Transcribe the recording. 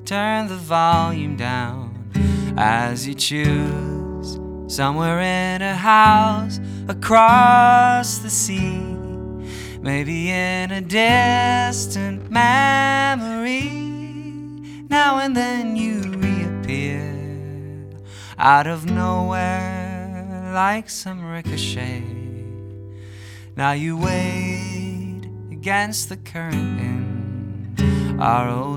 turn the volume down as you choose. Somewhere in a house across the sea, maybe in a distant memory. Now and then you reappear out of nowhere like some ricochet. Now you wade against the current in our old